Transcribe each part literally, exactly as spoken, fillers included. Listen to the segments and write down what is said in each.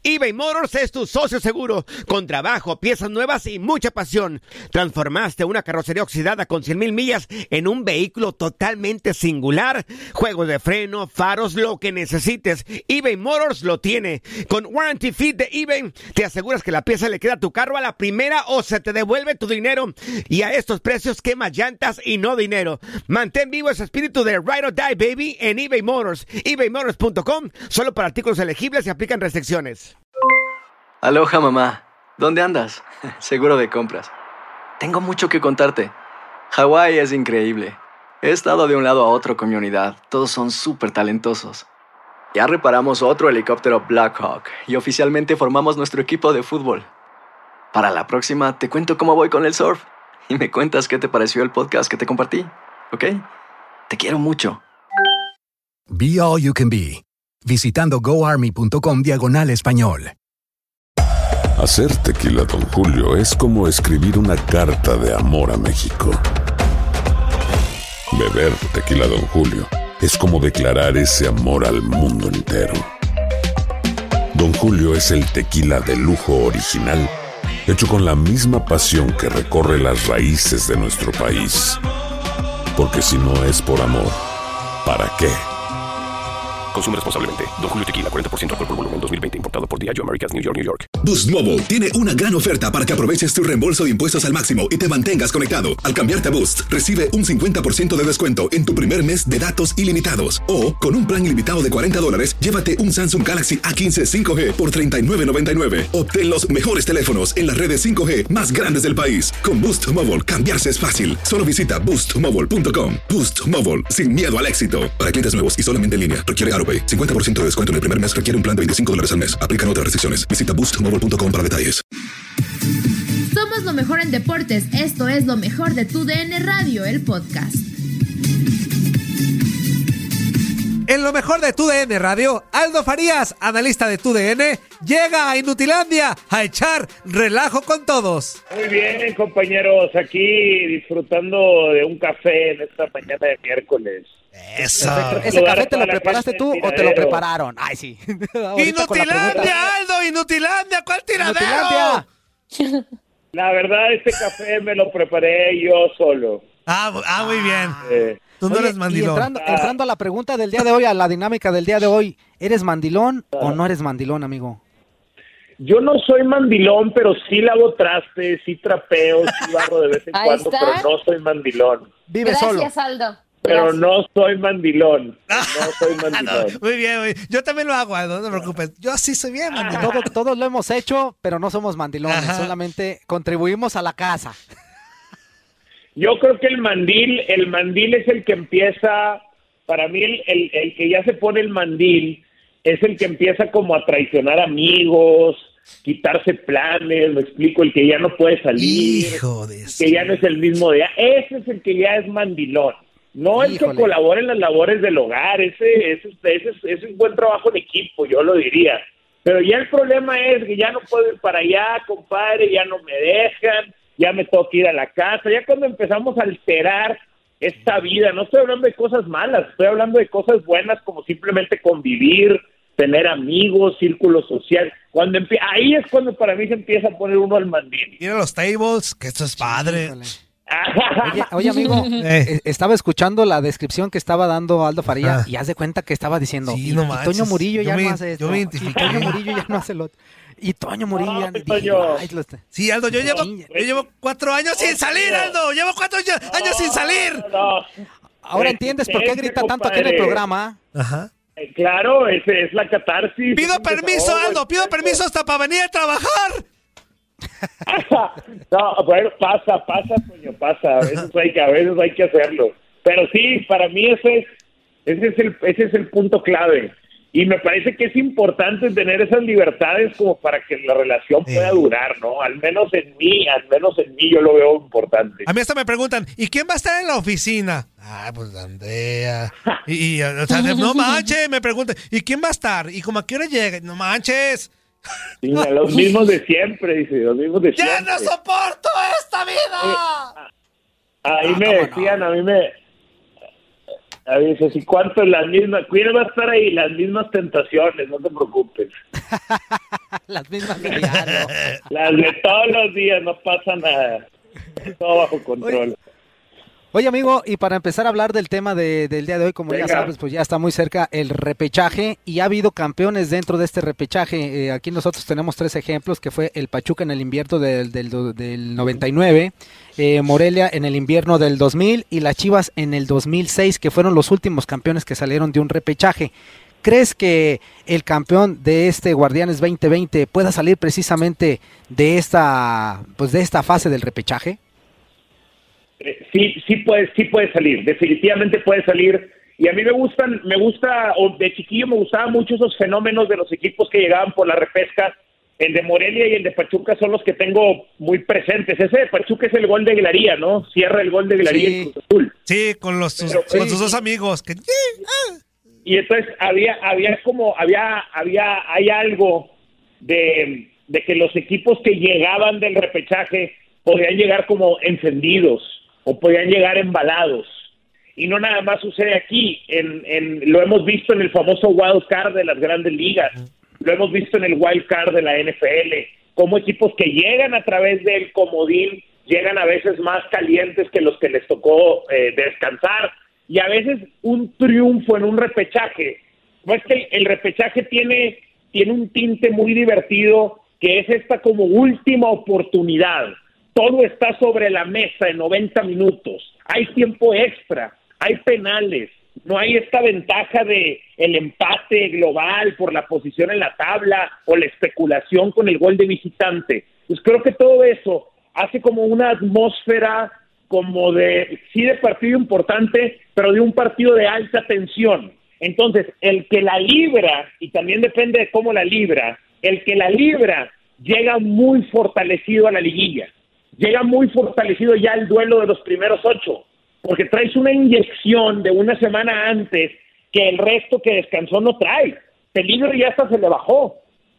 eBay Motors es tu socio seguro. Con trabajo, piezas nuevas y mucha pasión. Transformaste una carrocería oxidada con cien mil millas en un vehículo totalmente singular. Juegos de freno, faros, lo que necesites, eBay Motors lo tiene. Con Warranty Fit de eBay, te aseguras que la pieza le queda a tu carro a la primera o se te devuelve tu dinero. Y a estos precios, quema llantas y no dinero. Mantén vivo ese espíritu de Ride or Die, baby, en eBay Motors. ebay motors punto com. Solo para artículos elegibles y aplican restricciones. Aloha, mamá. ¿Dónde andas? Seguro de compras. Tengo mucho que contarte. Hawái es increíble. He estado de un lado a otro con mi unidad. Todos son súper talentosos. Ya reparamos otro helicóptero Blackhawk y oficialmente formamos nuestro equipo de fútbol. Para la próxima te cuento cómo voy con el surf y me cuentas qué te pareció el podcast que te compartí, ¿ok? Te quiero mucho. Be All You Can Be. Visitando goarmy.com diagonal español. Hacer tequila Don Julio es como escribir una carta de amor a México. Beber tequila Don Julio es como declarar ese amor al mundo entero. Don Julio es el tequila de lujo original, hecho con la misma pasión que recorre las raíces de nuestro país. Porque si no es por amor, ¿para qué? Consume responsablemente. Don Julio Tequila, cuarenta por ciento alcohol por volumen, dos mil veinte. Importado por Diageo Americas, New York, New York. Boost Mobile tiene una gran oferta para que aproveches tu reembolso de impuestos al máximo y te mantengas conectado. Al cambiarte a Boost, recibe un cincuenta por ciento de descuento en tu primer mes de datos ilimitados. O, con un plan ilimitado de cuarenta dólares, llévate un Samsung Galaxy A quince cinco G por treinta y nueve noventa y nueve. Obtén los mejores teléfonos en las redes cinco G más grandes del país. Con Boost Mobile, cambiarse es fácil. Solo visita boost mobile punto com. Boost Mobile, sin miedo al éxito. Para clientes nuevos y solamente en línea, requiere AutoPay. cincuenta por ciento de descuento en el primer mes requiere un plan de veinticinco dólares al mes. Aplican otras restricciones. Visita boost mobile punto com para detalles. Somos lo mejor en deportes. Esto es lo mejor de tu D N Radio, el podcast. En lo mejor de tu D N Radio, Aldo Farías, analista de tu D N, llega a Inutilandia a echar relajo con todos. Muy bien, compañeros, aquí disfrutando de un café en esta mañana de miércoles. Eso. ¿Ese café te lo preparaste tú o te lo prepararon? Ay, sí. Inutilandia, Aldo, Inutilandia, ¿cuál tiradero? Inutilandia. La verdad, este café me lo preparé yo solo. Ah, ah muy bien. Eh, Tú no Oye, eres mandilón. Y entrando, entrando a la pregunta del día de hoy, a la dinámica del día de hoy, ¿eres mandilón o no eres mandilón, amigo? Yo no soy mandilón, pero sí lavo trastes, sí trapeo, sí barro de vez en Ahí cuando, está. pero no soy mandilón. Vive Gracias, solo. Aldo. Pero Gracias. no soy mandilón. No soy Ah, mandilón. no, muy bien, muy bien. Yo también lo hago, Aldo, no te preocupes. Yo sí soy bien mandilón. Todo, todos lo hemos hecho, pero no somos mandilones, Ajá. solamente contribuimos a la casa. Yo creo que el mandil, el mandil es el que empieza, para mí el, el, el que ya se pone el mandil es el que empieza como a traicionar amigos, quitarse planes, me explico, el que ya no puede salir, Hijo de que ya no es el mismo día, ese es el que ya es mandilón, no el Híjole. que colabora en las labores del hogar, ese, ese, ese, es- ese es un buen trabajo en equipo, yo lo diría, pero ya el problema es que ya no puedo ir para allá, compadre, ya no me dejan, ya me tengo que ir a la casa, ya cuando empezamos a alterar esta vida, no estoy hablando de cosas malas, estoy hablando de cosas buenas como simplemente convivir, tener amigos, círculo social, cuando empie- ahí es cuando para mí se empieza a poner uno al mandil. Ir a los tables, que esto es padre. Híjole. Oye, oye, amigo, Eh. eh, estaba escuchando la descripción que estaba dando Aldo Faría Ajá. y haz de cuenta que estaba diciendo, Sí, y, no y manches. Toño Murillo Yo ya me- no hace esto, yo me y identifiqué. Toño Murillo ya no hace lo otro, y Toño Murillo ya... No, dije, Toño. ay, lo está- Sí, Aldo, yo llevo, Sí. yo llevo cuatro años sin salir, Aldo. Llevo cuatro años, años sin salir. No, Ahora Eh, entiendes por qué este, grita tanto aquí en el compadre. programa. Ajá. eh, claro, ese es la catarsis. Pido es un permiso, desahogo, Aldo, pido es- permiso hasta para venir a trabajar. No, bueno, pasa, pasa, coño, pasa. A veces hay que, a veces hay que hacerlo. Pero sí, para mí ese es, ese es el, ese es el punto clave. Y me parece que es importante tener esas libertades como para que la relación pueda Sí. durar, ¿no? Al menos en mí, al menos en mí yo lo veo importante. A mí hasta me preguntan, ¿y quién va a estar en la oficina? Ah, pues Andrea. Y, y, o sea, no manches, me preguntan, ¿y quién va a estar? ¿Y como a qué hora llega? No manches. Sí, a los mismos de siempre, dice, los mismos de ¡Ya siempre. no soporto esta vida! Ahí Ah, me ¿cómo decían, no? a mí me... A mí dice, ¿y cuánto? Las mismas... ¿Quién va a estar ahí? Las mismas tentaciones, no te preocupes. Las mismas de diario. Las de todos los días, no pasa nada. Todo bajo control. Oye, oye, amigo, y para empezar a hablar del tema de, del día de hoy, como Venga. ya sabes, pues ya está muy cerca el repechaje y ha habido campeones dentro de este repechaje. Eh, aquí nosotros tenemos tres ejemplos, que fue el Pachuca en el invierno del, del, del noventa y nueve, eh, Morelia en el invierno del dos mil y las Chivas en el dos mil seis, que fueron los últimos campeones que salieron de un repechaje. ¿Crees que el campeón de este Guardianes veinte veinte pueda salir precisamente de esta, pues de esta fase del repechaje? Sí, sí puede, sí puede salir, definitivamente puede salir. Y a mí me gustan, me gusta, o de chiquillo me gustaban mucho esos fenómenos de los equipos que llegaban por la repesca. El de Morelia y el de Pachuca son los que tengo muy presentes. Ese de Pachuca es el gol de Aguilaría, ¿no? Cierra el gol de Aguilaría sí. en Cruz Azul. Sí, con los sus, Pero, con sí. sus dos amigos. Que... Y entonces había, había como, había, había, hay algo de, de que los equipos que llegaban del repechaje podían llegar como encendidos o podían llegar embalados. Y no nada más sucede aquí, en, en, lo hemos visto en el famoso wild card de las grandes ligas, lo hemos visto en el wild card de la N F L, como equipos que llegan a través del comodín, llegan a veces más calientes que los que les tocó eh, descansar, y a veces un triunfo en un repechaje. No es que el repechaje tiene, tiene un tinte muy divertido, que es esta como última oportunidad. Todo está sobre la mesa en noventa minutos. Hay tiempo extra, hay penales, no hay esta ventaja de el empate global por la posición en la tabla o la especulación con el gol de visitante. Pues creo que todo eso hace como una atmósfera como de, sí de partido importante, pero de un partido de alta tensión. Entonces, el que la libra, y también depende de cómo la libra, el que la libra llega muy fortalecido a la liguilla. Llega muy fortalecido ya el duelo de los primeros ocho, porque traes una inyección de una semana antes que el resto que descansó no trae. Peligro ya hasta se le bajó.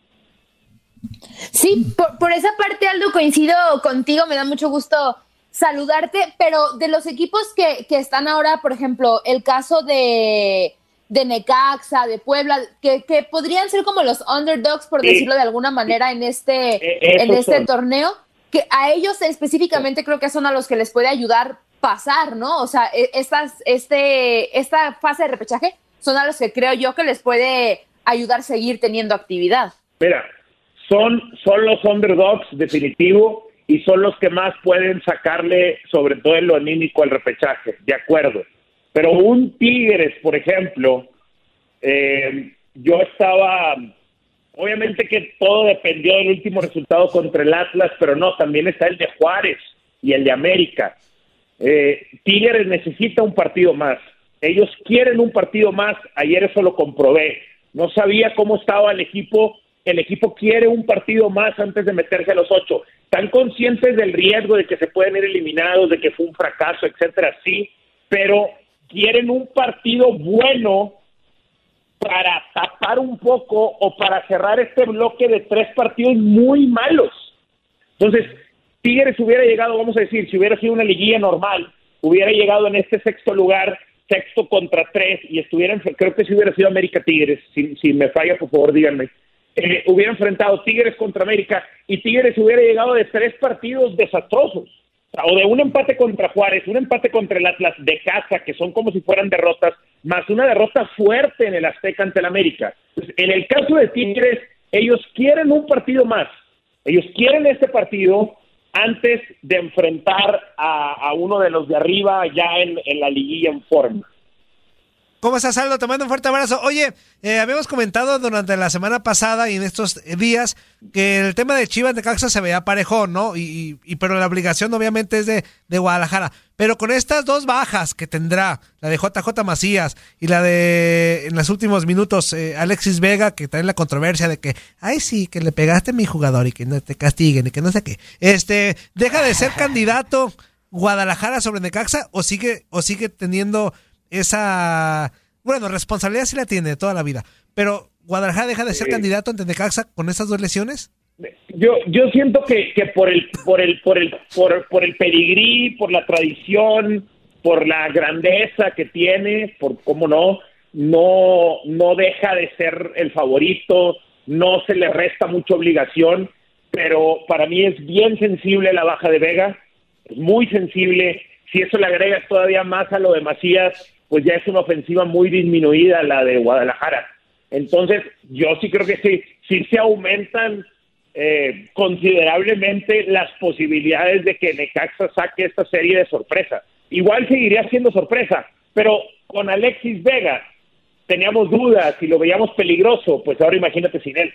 Sí, por, por esa parte, Aldo, coincido contigo, me da mucho gusto saludarte, pero de los equipos que, que están ahora, por ejemplo, el caso de, de Necaxa, de Puebla, que, que podrían ser como los underdogs, por sí. decirlo de alguna manera, en este, eh, en este son. torneo, que a ellos específicamente creo que son a los que les puede ayudar pasar, ¿no? O sea, estas, este, esta fase de repechaje son a los que creo yo que les puede ayudar a seguir teniendo actividad. Mira, son, son los underdogs, definitivo, y son los que más pueden sacarle, sobre todo en lo anímico, al repechaje, de acuerdo. Pero un Tigres, por ejemplo, eh, yo estaba... Obviamente que todo dependió del último resultado contra el Atlas, pero no, también está el de Juárez y el de América. Eh, Tigres necesita un partido más. Ellos quieren un partido más. Ayer eso lo comprobé. No sabía cómo estaba el equipo. El equipo quiere un partido más antes de meterse a los ocho. Están conscientes del riesgo de que se pueden ir eliminados, de que fue un fracaso, etcétera, sí, pero quieren un partido bueno para tapar un poco o para cerrar este bloque de tres partidos muy malos. Entonces, Tigres hubiera llegado, vamos a decir, si hubiera sido una liguilla normal, hubiera llegado en este sexto lugar, sexto contra tres, y estuvieran, creo que si hubiera sido América Tigres, si, si me falla, por favor, díganme, eh, hubiera enfrentado Tigres contra América, y Tigres hubiera llegado de tres partidos desastrosos, o de un empate contra Juárez, un empate contra el Atlas de casa, que son como si fueran derrotas, más una derrota fuerte en el Azteca ante el América. Pues en el caso de Tigres, ellos quieren un partido más. Ellos quieren este partido antes de enfrentar a, a uno de los de arriba ya en, en la liguilla en forma. ¿Cómo estás, Aldo? Te mando un fuerte abrazo. Oye, eh, habíamos comentado durante la semana pasada y en estos días que el tema de Chivas de Necaxa se veía parejo, ¿no? Y, y pero la obligación obviamente es de, de Guadalajara. Pero con estas dos bajas que tendrá, la de J J Macías y la de, en los últimos minutos, eh, Alexis Vega, que trae la controversia de que, ay sí, que le pegaste a mi jugador y que no te castiguen y que no sé qué. Este, ¿deja de ser candidato Guadalajara sobre Necaxa o sigue, o sigue teniendo esa, bueno, responsabilidad sí la tiene toda la vida, pero Guadalajara deja de ser sí. candidato ante Necaxa con esas dos lesiones? Yo yo siento que, que por el por el por el por, por el pedigrí, por la tradición, por la grandeza que tiene, por cómo no, no no deja de ser el favorito. no se le resta mucha obligación, pero para mí es bien sensible la baja de Vega, es muy sensible. Si eso le agregas todavía más a lo de Macías, pues ya es una ofensiva muy disminuida la de Guadalajara. Entonces, yo sí creo que sí, sí se aumentan eh, considerablemente las posibilidades de que Necaxa saque esta serie de sorpresa. Igual seguiría siendo sorpresa, pero con Alexis Vega teníamos dudas y lo veíamos peligroso, pues ahora imagínate sin él.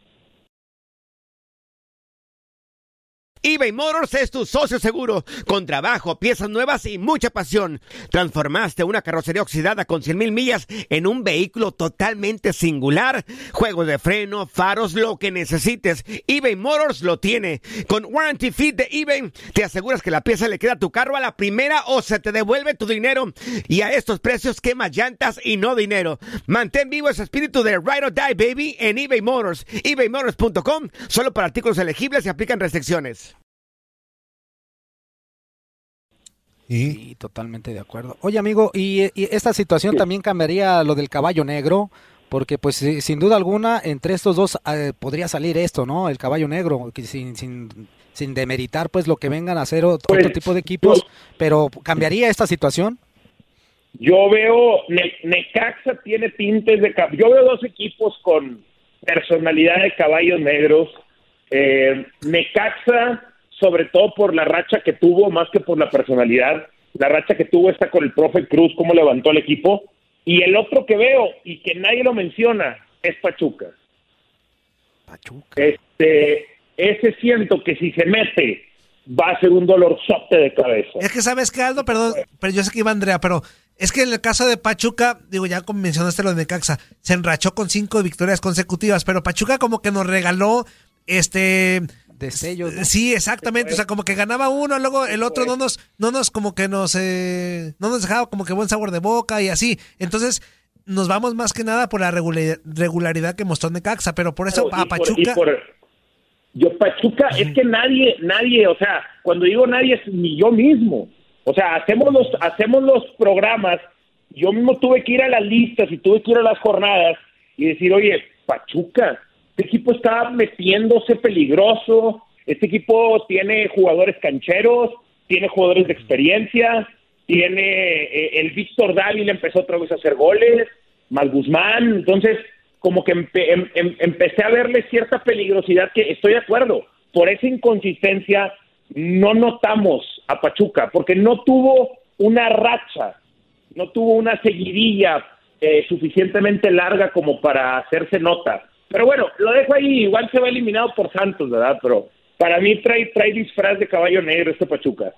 eBay Motors es tu socio seguro, con trabajo, piezas nuevas y mucha pasión. Transformaste una carrocería oxidada con cien mil millas en un vehículo totalmente singular. Juegos de freno, faros, lo que necesites, eBay Motors lo tiene. Con Warranty Fit de eBay, te aseguras que la pieza le queda a tu carro a la primera o se te devuelve tu dinero. Y a estos precios, quema llantas y no dinero. Mantén vivo ese espíritu de Ride or Die, baby, en eBay Motors. eBay Motors punto com, solo para artículos elegibles y aplican restricciones. ¿Y? Sí, totalmente de acuerdo. Oye, amigo, ¿y, y esta situación también cambiaría lo del caballo negro? Porque, pues, sin duda alguna, entre estos dos eh, podría salir esto, ¿no? El caballo negro, que sin, sin, sin demeritar, pues, lo que vengan a hacer otro, pues, otro tipo de equipos. Yo, pero, ¿cambiaría esta situación? Yo veo, ne- Necaxa tiene tintes de caballo. Yo veo dos equipos con personalidad de caballos negros. Eh, Necaxa, sobre todo por la racha que tuvo, más que por la personalidad, la racha que tuvo está con el profe Cruz, cómo levantó el equipo, y el otro que veo, y que nadie lo menciona, es Pachuca. Pachuca. Este, ese siento que si se mete, va a ser un dolorzote de cabeza. Es que, ¿sabes qué, Aldo? Perdón, pero yo sé que iba Andrea, pero es que en el caso de Pachuca, digo, ya como mencionaste lo de Necaxa, se enrachó con cinco victorias consecutivas, pero Pachuca como que nos regaló, este... destellos, ¿no? Sí, exactamente, o sea, como que ganaba uno, luego el otro no nos, no nos como que nos, eh, no nos dejaba como que buen sabor de boca y así, entonces nos vamos más que nada por la regular, regularidad que mostró Necaxa, pero por eso pero, a Pachuca... Por, por, yo Pachuca, uh-huh. Es que nadie, nadie, o sea, cuando digo nadie es ni yo mismo, o sea, hacemos los, hacemos los programas, yo mismo tuve que ir a las listas y tuve que ir a las jornadas y decir, oye, Pachuca, este equipo está metiéndose peligroso, este equipo tiene jugadores cancheros, tiene jugadores de experiencia, tiene eh, el Víctor Dávila empezó otra vez a hacer goles, Mal Guzmán, entonces como que empe- em- em- empecé a verle cierta peligrosidad que estoy de acuerdo, por esa inconsistencia no notamos a Pachuca, porque no tuvo una racha, no tuvo una seguidilla eh, suficientemente larga como para hacerse nota. Pero bueno, lo dejo ahí, igual se va eliminado por Santos, ¿verdad? Pero para mí trae, trae disfraz de caballo negro este Pachuca.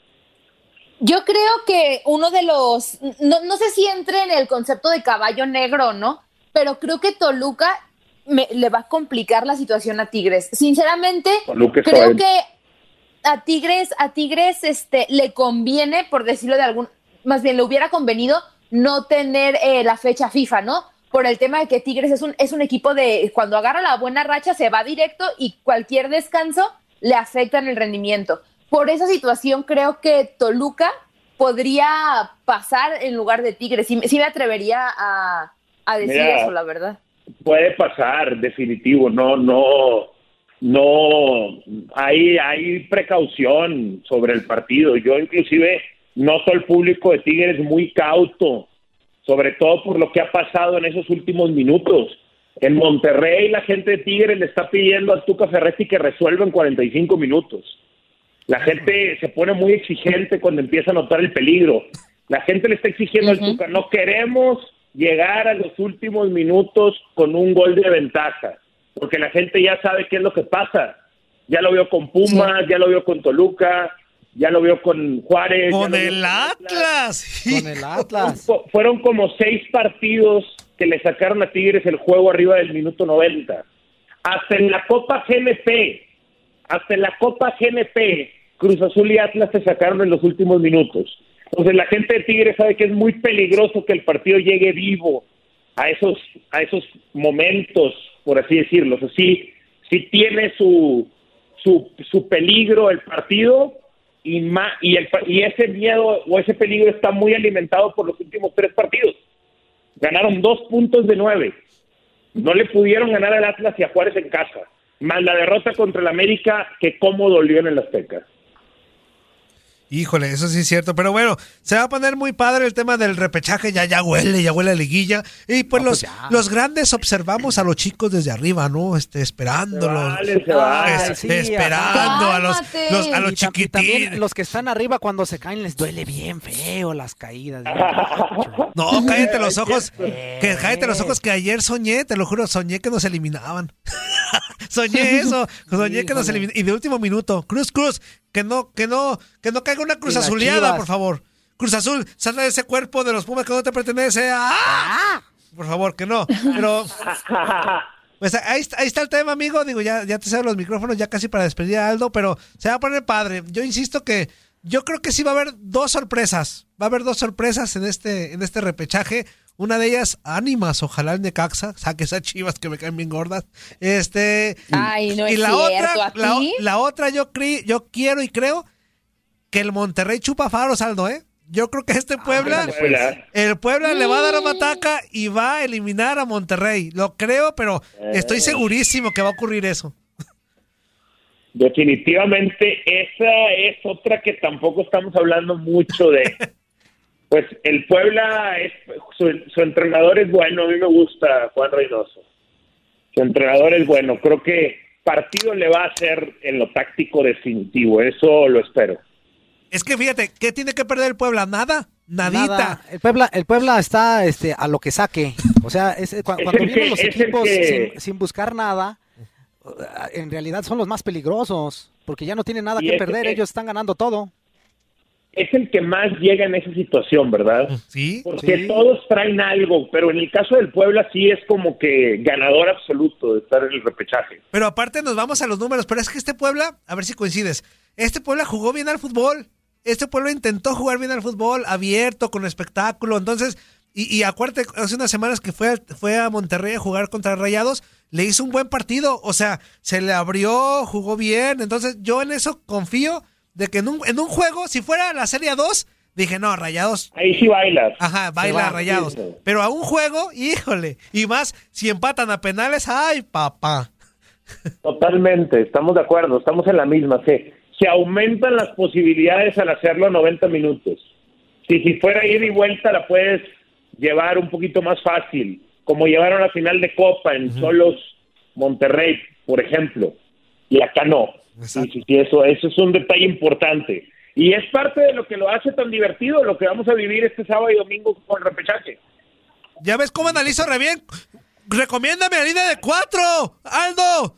Yo creo que uno de los, no, no sé si entre en el concepto de caballo negro, ¿no? Pero creo que Toluca me, le va a complicar la situación a Tigres. Sinceramente, creo caballo. que a Tigres, a Tigres este, le conviene, por decirlo de algún, más bien le hubiera convenido no tener eh, la fecha FIFA, ¿no? Por el tema de que Tigres es un, es un equipo de, cuando agarra la buena racha se va directo y cualquier descanso le afecta en el rendimiento. Por esa situación creo que Toluca podría pasar en lugar de Tigres. Sí, sí me atrevería a, a decir Mira, eso, la verdad. Puede pasar, definitivo. No, no, no. Hay, hay precaución sobre el partido. Yo inclusive noto al público de Tigres muy cauto, sobre todo por lo que ha pasado en esos últimos minutos. En Monterrey la gente de Tigres le está pidiendo a Tuca Ferretti que resuelva en cuarenta y cinco minutos. La gente se pone muy exigente cuando empieza a notar el peligro. La gente le está exigiendo uh-huh. al Tuca, no queremos llegar a los últimos minutos con un gol de ventaja, porque la gente ya sabe qué es lo que pasa. Ya lo vio con Pumas, sí. ya lo vio con Toluca, ya lo vio con Juárez. Con el Atlas. Sí. Con el Atlas. Fueron como seis partidos que le sacaron a Tigres el juego arriba del minuto noventa. Hasta en la Copa G N P, hasta en la Copa G N P, Cruz Azul y Atlas se sacaron en los últimos minutos. Entonces la gente de Tigres sabe que es muy peligroso que el partido llegue vivo a esos, a esos momentos, por así decirlo. O sea, sí, sí tiene su, su, su peligro el partido. Y, ma, y, el, y ese miedo o ese peligro está muy alimentado por los últimos tres partidos. Ganaron dos puntos de nueve. No le pudieron ganar al Atlas y a Juárez en casa. Más la derrota contra el América, que cómo dolió en el Azteca. Híjole, eso sí es cierto, pero bueno, se va a poner muy padre el tema del repechaje, ya ya huele, ya huele a liguilla, y pues, no, los, pues los grandes observamos a los chicos desde arriba, ¿no? Este, esperándolos, se vale, se vale. Este, sí, esperando a los, los, a los y chiquitines. Los que están arriba cuando se caen les duele bien feo las caídas. No, cállate los ojos, que cállate los ojos que ayer soñé, te lo juro, soñé que nos eliminaban. Soñé eso, soñé que nos eliminaban, y de último minuto, Cruz Cruz, que no, que no, que no caiga una cruz azuleada, por favor. Cruz Azul, sal de ese cuerpo de los Pumas que no te pertenece. ¡Ah! Por favor, que no. Pero pues ahí, ahí está el tema, amigo. Digo, ya, ya te cedo los micrófonos ya casi para despedir a Aldo, pero se va a poner padre. Yo insisto que yo creo que sí va a haber dos sorpresas. Va a haber dos sorpresas en este, en este repechaje. Una de ellas, ánimas, ojalá el Necaxa saque esas Chivas que me caen bien gordas. Este, Ay, no y es la cierto, otra, ¿a la, ti? la otra yo cre, yo quiero y creo que el Monterrey chupa faros, Aldo, ¿eh? Yo creo que este Puebla, Ah, pues. el Puebla le va a dar a Mataca y va a eliminar a Monterrey. Lo creo, pero estoy segurísimo que va a ocurrir eso. Definitivamente esa es otra que tampoco estamos hablando mucho de. Pues el Puebla, es, su, su entrenador es bueno, a mí me gusta Juan Reynoso. Su entrenador es bueno, creo que partido le va a hacer en lo táctico definitivo, eso lo espero. Es que fíjate, ¿qué tiene que perder el Puebla? Nada, nadita. Nada. El Puebla, el Puebla está este, a lo que saque. O sea, es, cuando, es cuando vienen que, los equipos que... sin, sin buscar nada, en realidad son los más peligrosos, porque ya no tienen nada y que es, perder, es, ellos están ganando todo. Es el que más llega en esa situación, ¿verdad? Sí. Porque sí. todos traen algo, pero en el caso del Puebla sí es como que ganador absoluto de estar en el repechaje. Pero aparte nos vamos a los números, pero es que este Puebla, a ver si coincides, este Puebla jugó bien al fútbol, este Puebla intentó jugar bien al fútbol, abierto, con espectáculo, entonces, y, y acuérdate, hace unas semanas que fue, fue a Monterrey a jugar contra Rayados, le hizo un buen partido, o sea, se le abrió, jugó bien, entonces yo en eso confío, de que en un, en un juego, si fuera la Serie dos, dije, no, Rayados. Ahí sí bailas. Ajá, baila Rayados. Sí. Pero a un juego, híjole. Y más, si empatan a penales, ¡ay, papá! Totalmente, estamos de acuerdo, estamos en la misma. Se, se aumentan las posibilidades al hacerlo a noventa minutos. Si, si fuera ida y vuelta, la puedes llevar un poquito más fácil. Como llevaron la final de Copa en uh-huh. Solos Monterrey, por ejemplo. Y acá no. Sí, sí, sí, eso, eso es un detalle importante. Y es parte de lo que lo hace tan divertido, lo que vamos a vivir este sábado y domingo con el repechaje. ¿Ya ves cómo analizo re bien? ¡Recomiéndame la línea de cuatro, Aldo!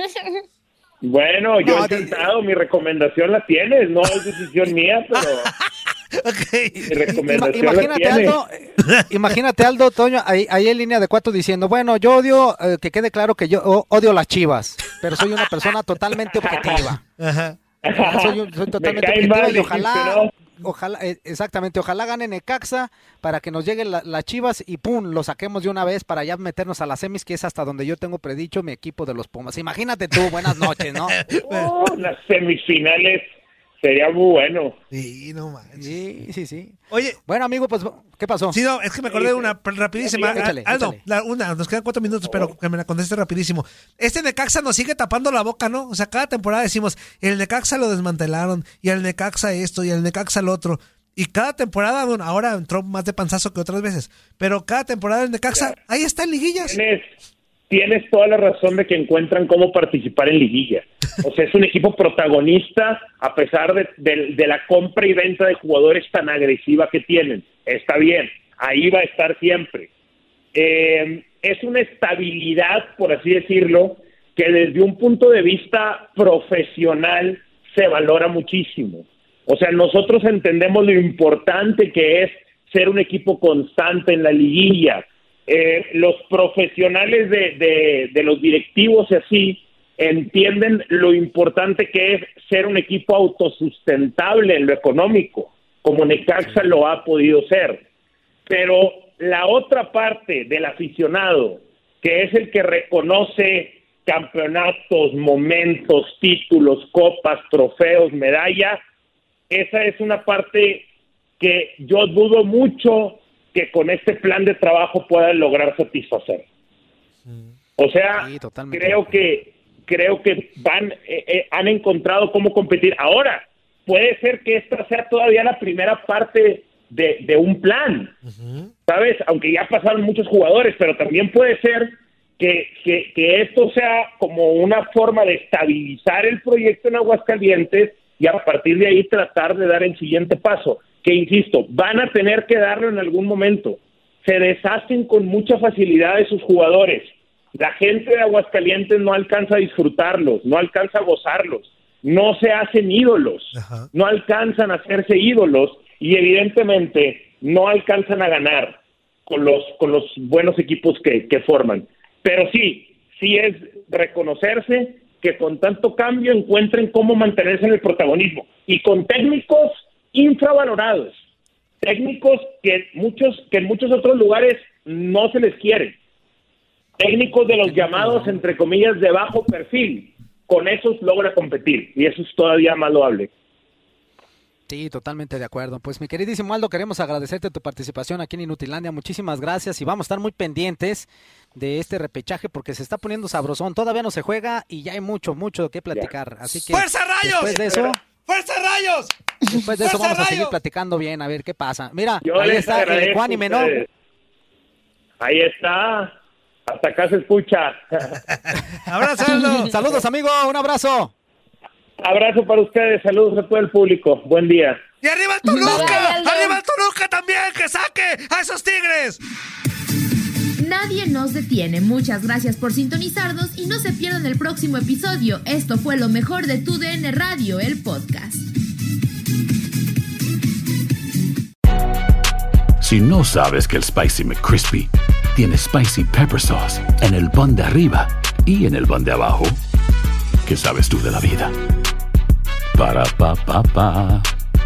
Bueno, yo no, he intentado, mi recomendación la tienes, no es decisión mía, pero... Okay. Mi recomendación imagínate, la tienes. Aldo, imagínate, Aldo, Toño, ahí, ahí en línea de cuatro diciendo, bueno, yo odio, eh, que quede claro que yo oh, odio las Chivas, pero soy una persona totalmente objetiva. Ajá. Soy, soy totalmente objetiva mal, y ojalá, ojalá, eh, exactamente, ojalá gane Necaxa para que nos lleguen las la Chivas y pum, lo saquemos de una vez para ya meternos a las semis, que es hasta donde yo tengo predicho mi equipo de los Pumas. Imagínate tú, buenas noches, ¿no? Oh, las semifinales sería muy bueno. Sí, no manches. Sí, sí, sí. Oye, bueno, amigo, pues, ¿qué pasó? Sí, no, es que me acordé de una rapidísima. Échale, Aldo, échale. La, una, nos quedan cuatro minutos, pero que me la conteste rapidísimo. Este Necaxa nos sigue tapando la boca, ¿no? O sea, cada temporada decimos, el Necaxa lo desmantelaron, y el Necaxa esto, y el Necaxa lo otro. Y cada temporada, bueno, ahora entró más de panzazo que otras veces, pero cada temporada el Necaxa, claro, ahí está en liguillas. Tienes, tienes toda la razón de que encuentran cómo participar en liguilla. O sea, es un equipo protagonista a pesar de, de, de la compra y venta de jugadores tan agresiva que tienen. Está bien, ahí va a estar siempre. Eh, es una estabilidad, por así decirlo, que desde un punto de vista profesional se valora muchísimo. O sea, nosotros entendemos lo importante que es ser un equipo constante en la liguilla. Eh, los profesionales de, de, de los directivos y así entienden lo importante que es ser un equipo autosustentable en lo económico, como Necaxa lo ha podido ser. Pero la otra parte del aficionado, que es el que reconoce campeonatos, momentos, títulos, copas, trofeos, medallas, esa es una parte que yo dudo mucho que con este plan de trabajo puedan lograr satisfacer. O sea, sí, creo que creo que van eh, eh, han encontrado cómo competir. Ahora, puede ser que esta sea todavía la primera parte de, de un plan, uh-huh. ¿sabes? Aunque ya pasaron muchos jugadores, pero también puede ser que, que, que esto sea como una forma de estabilizar el proyecto en Aguascalientes y a partir de ahí tratar de dar el siguiente paso, que insisto, van a tener que darlo en algún momento. Se deshacen con mucha facilidad de sus jugadores. La gente de Aguascalientes no alcanza a disfrutarlos, no alcanza a gozarlos, no se hacen ídolos, Ajá. no alcanzan a hacerse ídolos y evidentemente no alcanzan a ganar con los con los buenos equipos que, que forman. Pero sí, sí es reconocerse que con tanto cambio encuentren cómo mantenerse en el protagonismo y con técnicos infravalorados, técnicos que muchos que en muchos otros lugares no se les quiere. Técnicos de los llamados, entre comillas, de bajo perfil, con esos logra competir, y eso es todavía más loable. Sí, totalmente de acuerdo. Pues mi queridísimo Aldo, queremos agradecerte tu participación aquí en Inutilandia, muchísimas gracias, y vamos a estar muy pendientes de este repechaje porque se está poniendo sabrosón, todavía no se juega y ya hay mucho, mucho que platicar, ya. Así que ¡Fuerza Rayos! Después de eso... ¡Fuerza Rayos! Después de eso vamos a seguir platicando bien, a ver qué pasa. Mira, Yo ahí está el ecuánime, ¿no? Ahí está. Hasta acá se escucha. Abrazo, Aldo. Saludos, amigo. Un abrazo. Abrazo para ustedes. Saludos a todo el público. Buen día. ¡Y arriba el Toluca! ¡Arriba el Toluca también! ¡Que saque a esos Tigres! Nadie nos detiene. Muchas gracias por sintonizarnos y no se pierdan el próximo episodio. Esto fue lo mejor de Tu D N Radio, el podcast. Si no sabes que el Spicy McCrispy tiene Spicy Pepper Sauce en el pan de arriba y en el pan de abajo, ¿qué sabes tú de la vida? Para, pa, pa, pa.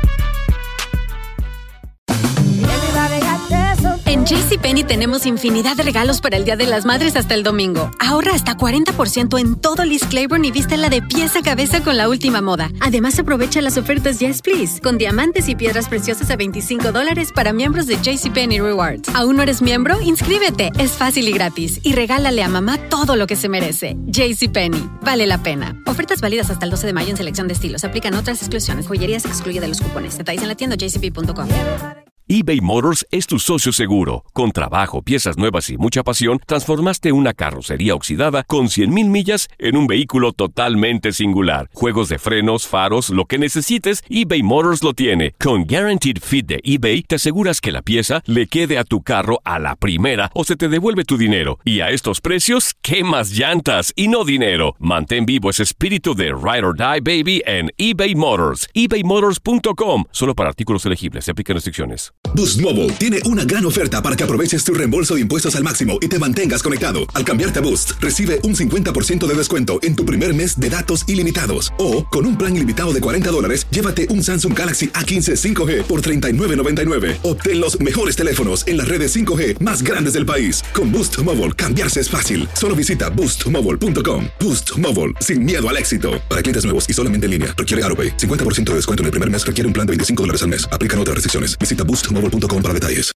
En JCPenney tenemos infinidad de regalos para el Día de las Madres hasta el domingo. Ahorra hasta cuarenta por ciento en todo Liz Claiborne y vístela de pies a cabeza con la última moda. Además, aprovecha las ofertas Yes Please, con diamantes y piedras preciosas a veinticinco dólares para miembros de JCPenney Rewards. ¿Aún no eres miembro? Inscríbete. Es fácil y gratis. Y regálale a mamá todo lo que se merece. JCPenney. Vale la pena. Ofertas válidas hasta el doce de mayo en selección de estilos. Aplican otras exclusiones. Joyería se excluye de los cupones. Detalles en la tienda j c p punto com. eBay Motors es tu socio seguro. Con trabajo, piezas nuevas y mucha pasión, transformaste una carrocería oxidada con cien mil millas en un vehículo totalmente singular. Juegos de frenos, faros, lo que necesites, eBay Motors lo tiene. Con Guaranteed Fit de eBay, te aseguras que la pieza le quede a tu carro a la primera o se te devuelve tu dinero. Y a estos precios, ¿qué más llantas y no dinero? Mantén vivo ese espíritu de Ride or Die, baby, en eBay Motors. ebay motors punto com. Solo para artículos elegibles. Se aplican restricciones. Boost Mobile tiene una gran oferta para que aproveches tu reembolso de impuestos al máximo y te mantengas conectado. Al cambiarte a Boost, recibe un cincuenta por ciento de descuento en tu primer mes de datos ilimitados. O, con un plan ilimitado de cuarenta dólares, llévate un Samsung Galaxy A quince cinco G por treinta y nueve noventa y nueve. Obtén los mejores teléfonos en las redes cinco G más grandes del país. Con Boost Mobile, cambiarse es fácil. Solo visita boost mobile punto com. Boost Mobile, sin miedo al éxito. Para clientes nuevos y solamente en línea, requiere AutoPay. cincuenta por ciento de descuento en el primer mes requiere un plan de veinticinco dólares al mes. Aplican otras restricciones. Visita boost mobile punto com para detalles.